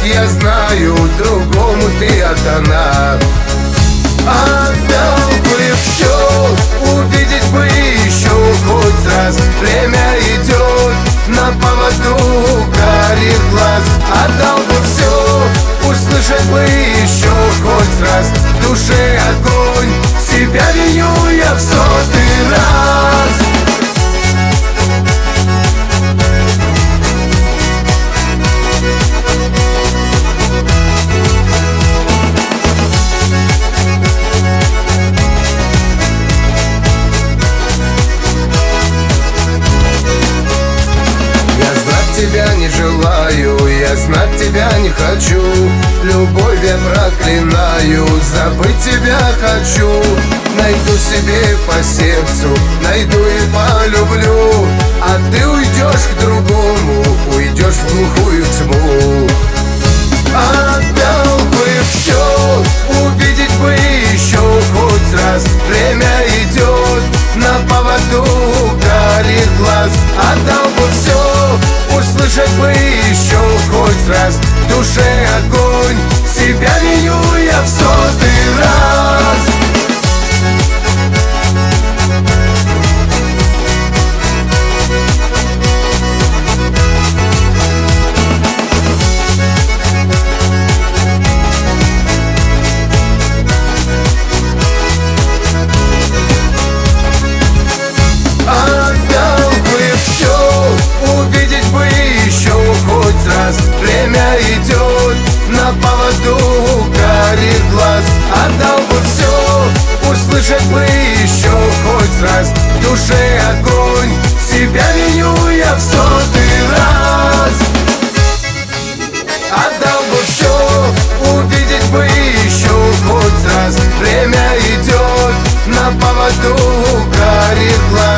я знаю, другому ты отдана. Отдал бы все, увидеть бы еще хоть раз. Время идет, на поводу карих глаз. Отдал бы все, услышать бы еще хоть раз. В душе огонь, себя виню я в 100-й раз. Тебя не желаю, я знать тебя не хочу. Любовь я проклинаю, забыть тебя хочу. Найду себе по сердцу, найду и полюблю. А ты уйдешь к другому, уйдешь в глухую тьму. Отдал бы все, увидеть бы еще хоть раз. Время идет, на поводу карих глаз. Отдал бы все, услышать бы еще хоть раз. В душе огонь, себя виню я в 100-й раз. Время идет, на поводу карих глаз. Отдал бы все, услышать бы еще хоть раз. В душе огонь, себя виню я в 100-й раз. Отдал бы все, увидеть бы еще хоть раз. Время идет, на поводу карих глаз.